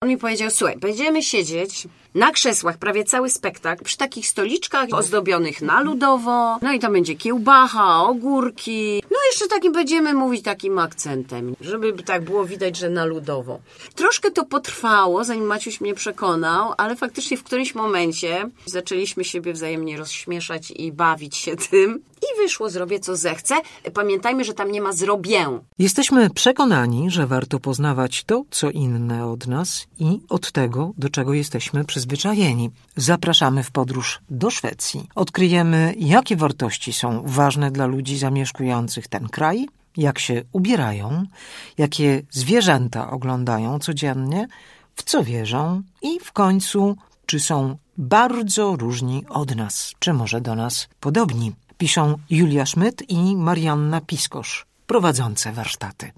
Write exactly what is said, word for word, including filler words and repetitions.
On mi powiedział, słuchaj, będziemy siedzieć na krzesłach, prawie cały spektakl, przy takich stoliczkach ozdobionych na ludowo. No i to będzie kiełbacha, ogórki. No jeszcze takim będziemy mówić takim akcentem, żeby tak było widać, że na ludowo. Troszkę to potrwało, zanim Maciuś mnie przekonał, ale faktycznie w którymś momencie zaczęliśmy siebie wzajemnie rozśmieszać i bawić się tym. I wyszło, zrobię co zechcę. Pamiętajmy, że tam nie ma zrobię. Jesteśmy przekonani, że warto poznawać to, co inne od nas i od tego, do czego jesteśmy przyzwyczajeni. Zapraszamy w podróż do Szwecji. Odkryjemy, jakie wartości są ważne dla ludzi zamieszkujących ten kraj, jak się ubierają, jakie zwierzęta oglądają codziennie, w co wierzą i w końcu, czy są bardzo różni od nas, czy może do nas podobni. Piszą Julia Szmyt i Marianna Piskosz, prowadzące warsztaty.